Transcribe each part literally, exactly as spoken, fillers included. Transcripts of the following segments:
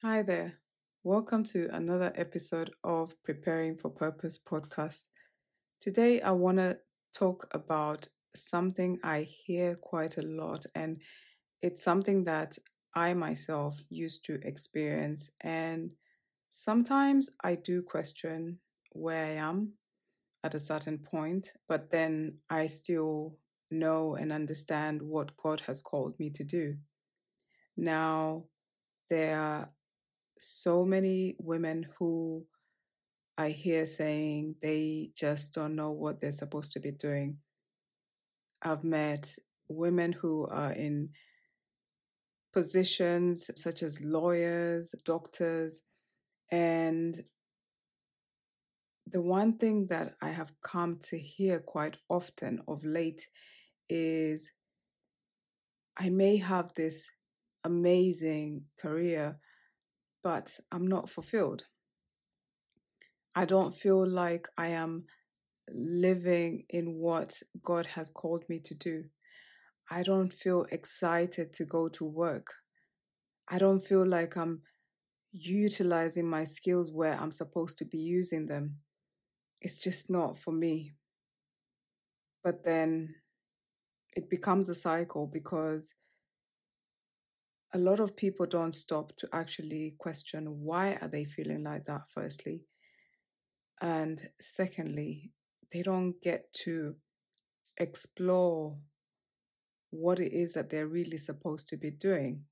Hi there. Welcome to another episode of Preparing for Purpose podcast. Today, I want to talk about something I hear quite a lot, and it's something that I myself used to experience. And sometimes I do question where I am at a certain point, but then I still know and understand what God has called me to do. Now, there are so many women who I hear saying they just don't know what they're supposed to be doing. I've met women who are in positions such as lawyers, doctors, and the one thing that I have come to hear quite often of late is I may have this amazing career, but I'm not fulfilled. I don't feel like I am living in what God has called me to do. I don't feel excited to go to work. I don't feel like I'm utilizing my skills where I'm supposed to be using them. It's just not for me. But then it becomes a cycle because a lot of people don't stop to actually question why are they feeling like that, firstly. And secondly, they don't get to explore what it is that they're really supposed to be doing.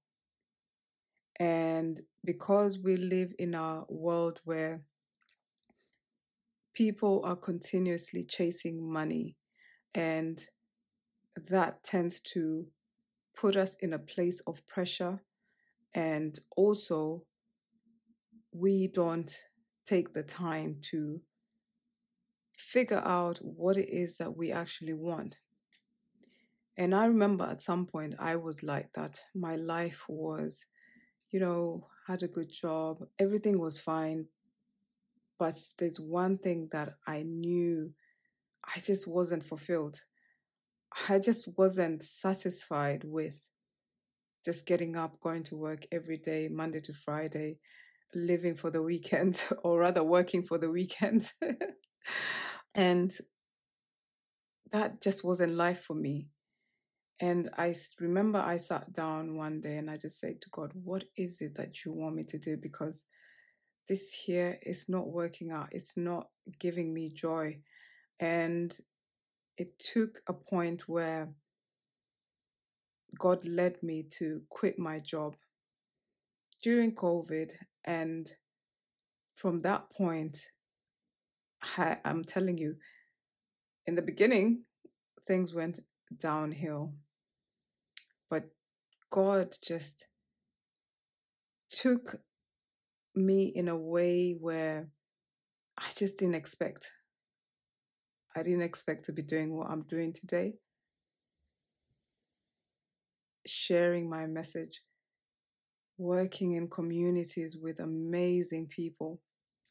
And because we live in a world where people are continuously chasing money, and that tends to put us in a place of pressure, and also we don't take the time to figure out what it is that we actually want. And I remember at some point I was like that. My life was, you know, had a good job, everything was fine. But there's one thing that I knew I just wasn't fulfilled. I just wasn't satisfied with just getting up, going to work every day, Monday to Friday, living for the weekend, or rather working for the weekend. And that just wasn't life for me. And I remember I sat down one day and I just said to God, what is it that you want me to do? Because this here is not working out. It's not giving me joy. And it took a point where God led me to quit my job during COVID. And from that point, I, I'm telling you, in the beginning, things went downhill. But God just took me in a way where I just didn't expect. I didn't expect to be doing what I'm doing today, sharing my message, working in communities with amazing people,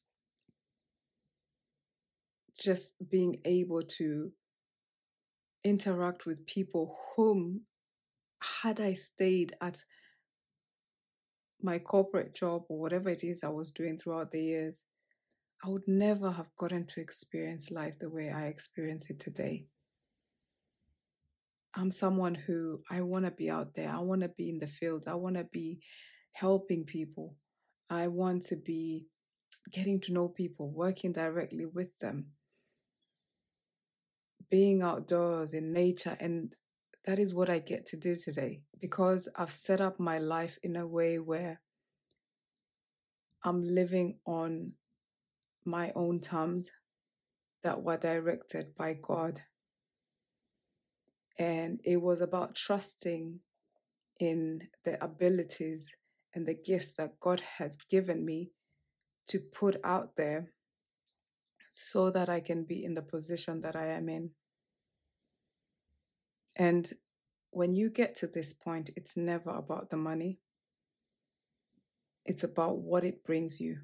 just being able to interact with people whom, had I stayed at my corporate job or whatever it is I was doing throughout the years, I would never have gotten to experience life the way I experience it today. I'm someone who I want to be out there. I want to be in the fields. I want to be helping people. I want to be getting to know people, working directly with them, being outdoors in nature. And that is what I get to do today because I've set up my life in a way where I'm living on my own terms that were directed by God. And it was about trusting in the abilities and the gifts that God has given me to put out there so that I can be in the position that I am in. And when you get to this point, it's never about the money. It's about what it brings you.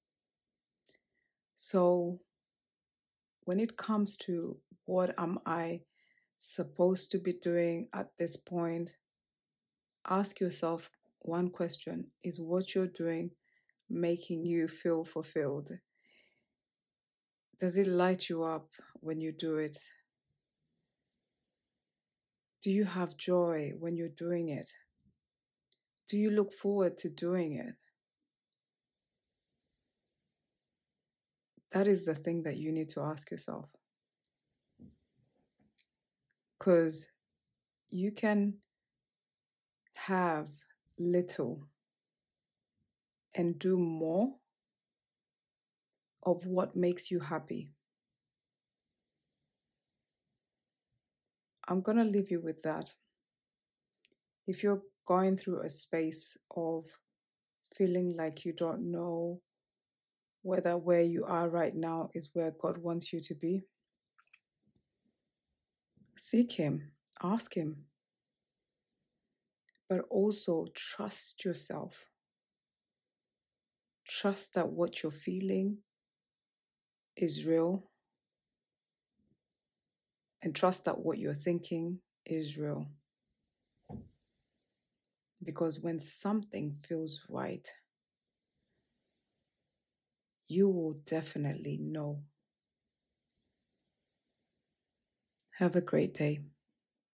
So when it comes to what am I supposed to be doing at this point, ask yourself, one question: is what you're doing making you feel fulfilled? Does it light you up when you do it? Do you have joy when you're doing it? Do you look forward to doing it? That is the thing that you need to ask yourself. Because you can have little and do more of what makes you happy. I'm going to leave you with that. If you're going through a space of feeling like you don't know whether where you are right now is where God wants you to be, seek Him, ask Him, but also trust yourself. Trust that what you're feeling is real, and trust that what you're thinking is real. Because when something feels right, you will definitely know. Have a great day.